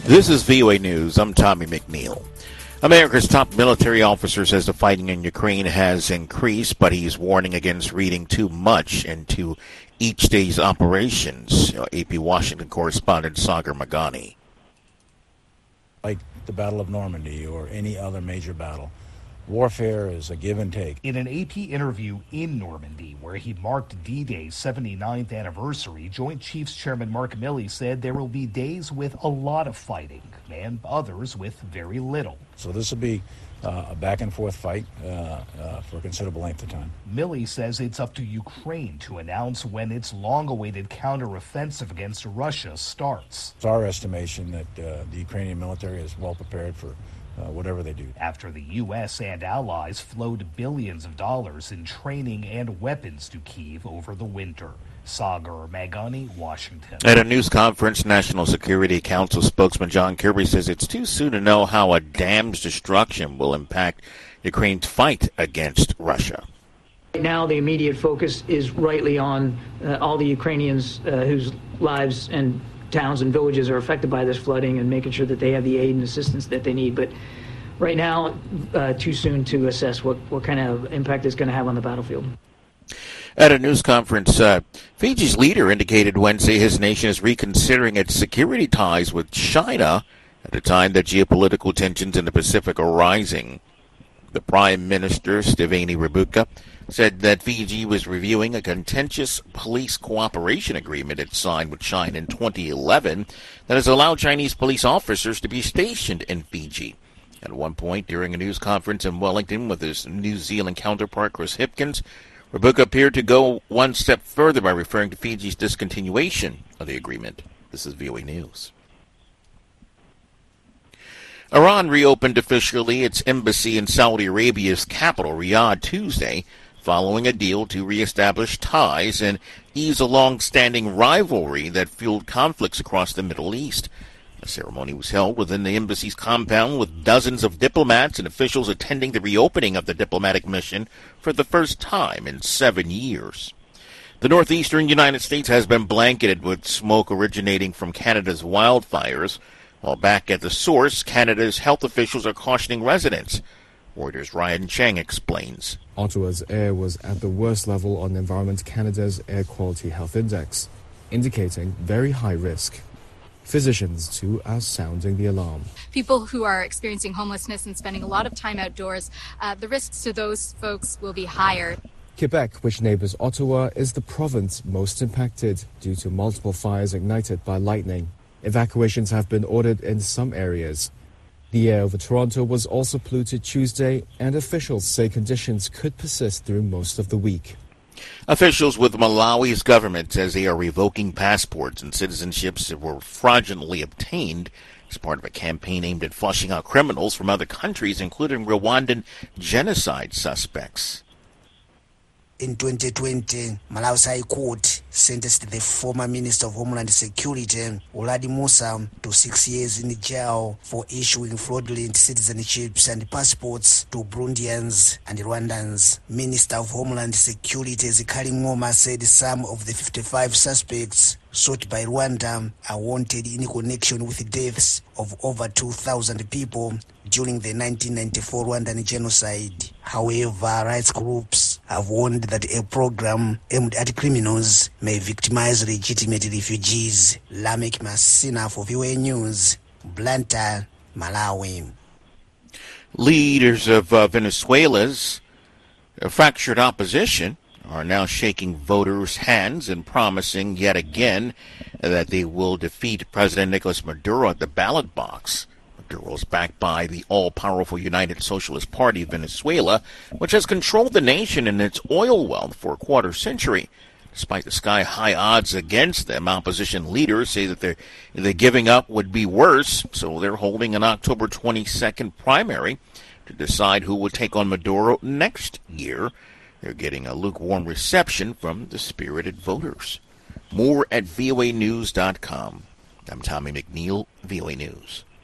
This is VOA News. I'm Tommy McNeil. America's top military officer says the fighting in Ukraine has increased, but he's warning against reading too much into each day's operations. AP Washington correspondent Sagar Magani. Like the Battle of Normandy or any other major battle, warfare is a give and take. In an AP interview in Normandy, where he marked D-Day's 79th anniversary, Joint Chiefs Chairman Mark Milley said there will be days with a lot of fighting and others with very little. So this will be a back-and-forth fight for a considerable length of time. Milley says it's up to Ukraine to announce when its long-awaited counteroffensive against Russia starts. It's our estimation that the Ukrainian military is well prepared for whatever they do. After the U.S. and allies flowed billions of dollars in training and weapons to Kyiv over the winter. Sagar Magani, Washington. At a news conference, National Security Council spokesman John Kirby says it's too soon to know how a dam's destruction will impact Ukraine's fight against Russia. Right now, the immediate focus is rightly on all the Ukrainians whose lives and towns and villages are affected by this flooding and making sure that they have the aid and assistance that they need. But right now, too soon to assess what kind of impact it's going to have on the battlefield. At a news conference, Fiji's leader indicated Wednesday his nation is reconsidering its security ties with China at a time that geopolitical tensions in the Pacific are rising. The Prime Minister, Steveni Rabuka, said that Fiji was reviewing a contentious police cooperation agreement it signed with China in 2011 that has allowed Chinese police officers to be stationed in Fiji. At one point, during a news conference in Wellington with his New Zealand counterpart, Chris Hipkins, Rabuka appeared to go one step further by referring to Fiji's discontinuation of the agreement. This is VOA News. Iran reopened officially its embassy in Saudi Arabia's capital, Riyadh, Tuesday, following a deal to reestablish ties and ease a long-standing rivalry that fueled conflicts across the Middle East. The ceremony was held within the embassy's compound with dozens of diplomats and officials attending the reopening of the diplomatic mission for the first time in 7 years. The northeastern United States has been blanketed with smoke originating from Canada's wildfires. While back at the source, Canada's health officials are cautioning residents. Reuters' Ryan Chang explains. Ottawa's air was at the worst level on Environment Canada's Air Quality Health Index, indicating very high risk. Physicians, too, are sounding the alarm. People who are experiencing homelessness and spending a lot of time outdoors, the risks to those folks will be higher. Quebec, which neighbors Ottawa, is the province most impacted due to multiple fires ignited by lightning. Evacuations have been ordered in some areas. The air over Toronto was also polluted Tuesday, and officials say conditions could persist through most of the week. Officials with Malawi's government says they are revoking passports and citizenships that were fraudulently obtained as part of a campaign aimed at flushing out criminals from other countries, including Rwandan genocide suspects. In 2020, Malawi's High Court sentenced the former Minister of Homeland Security, Oladi Musa, to 6 years in jail for issuing fraudulent citizenships and passports to Burundians and Rwandans. Minister of Homeland Security Zikali Ngoma said some of the 55 suspects sought by Rwanda are wanted in connection with the deaths of over 2,000 people during the 1994 Rwandan genocide. However, rights groups have warned that a program aimed at criminals may victimize legitimate refugees. Lamek Masina for VOA News, Blantyre, Malawi. Leaders of Venezuela's fractured opposition are now shaking voters' hands and promising yet again that they will defeat President Nicolas Maduro at the ballot box. Maduro is backed by the all-powerful United Socialist Party of Venezuela, which has controlled the nation and its oil wealth for a quarter century. Despite the sky-high odds against them, opposition leaders say that the giving up would be worse, so they're holding an October 22nd primary to decide who will take on Maduro next year. They're getting a lukewarm reception from the spirited voters. More at voanews.com. I'm Tommy McNeil, VOA News.